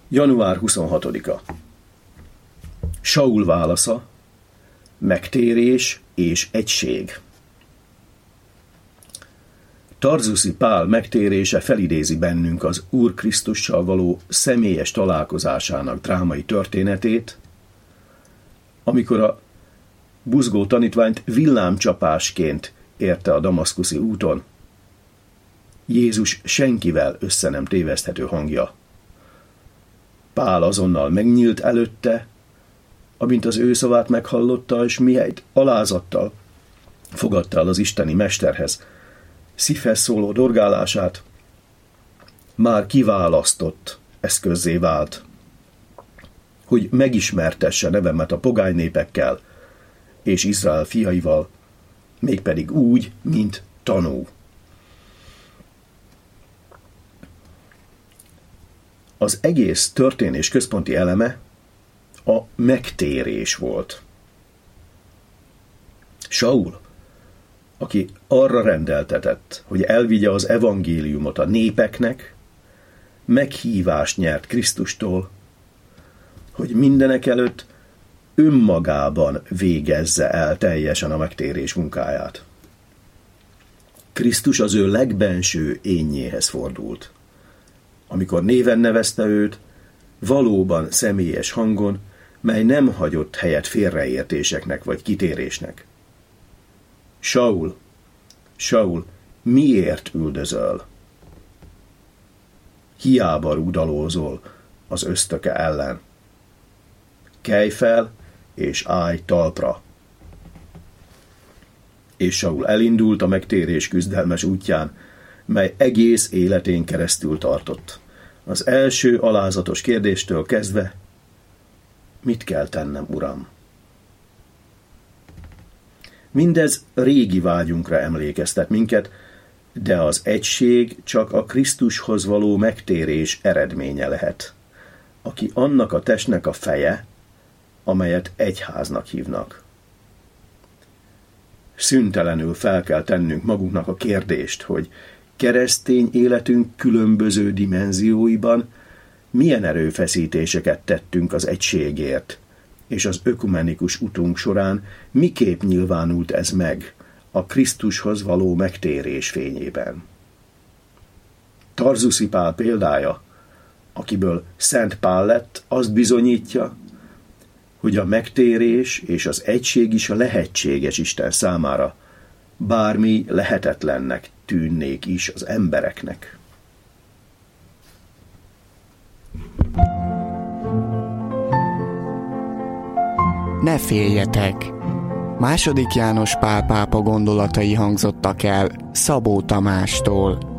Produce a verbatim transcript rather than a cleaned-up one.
január huszonhatodika. Saul válasza, megtérés és egység. Tarzuszi Pál megtérése felidézi bennünk az Úr Krisztussal való személyes találkozásának drámai történetét, amikor a buzgó tanítványt villámcsapásként érte a damaszkuszi úton. Jézus senkivel össze nem téveszthető hangja. Pál azonnal megnyílt előtte, amint az ő szavát meghallotta, és mihelyt alázattal fogadta el az isteni mesterhez szívhez szóló dorgálását, már kiválasztott eszközzé vált, hogy megismertesse nevemet a pogány népekkel és Izrael fiaival, mégpedig úgy, mint tanú. Az egész történés központi eleme a megtérés volt. Saul, aki arra rendeltetett, hogy elvigye az evangéliumot a népeknek, meghívást nyert Krisztustól, hogy mindenek előtt önmagában végezze el teljesen a megtérés munkáját. Krisztus az ő legbenső énnyéhez fordult. Amikor néven nevezte őt, valóban személyes hangon, mely nem hagyott helyet félreértéseknek vagy kitérésnek. Saul, Saul, miért üldözöl? Hiába rúdalózol az ösztöke ellen. Kelj fel, és állj talpra. És Saul elindult a megtérés küzdelmes útján, mely egész életén keresztül tartott. Az első alázatos kérdéstől kezdve, mit kell tennem, Uram? Mindez régi vágyunkra emlékeztet minket, de az egység csak a Krisztushoz való megtérés eredménye lehet, aki annak a testnek a feje, amelyet egyháznak hívnak. Szüntelenül fel kell tennünk magunknak a kérdést, hogy keresztény életünk különböző dimenzióiban milyen erőfeszítéseket tettünk az egységért, és az ökumenikus utunk során miképp nyilvánult ez meg a Krisztushoz való megtérés fényében. Tarzuszi Pál példája, akiből Szent Pál lett, azt bizonyítja, hogy a megtérés és az egység is a lehetséges Isten számára, bármi lehetetlennek tűnnék is az embereknek. Ne féljetek! Második János Pál pápa gondolatai hangzottak el Szabó Tamástól.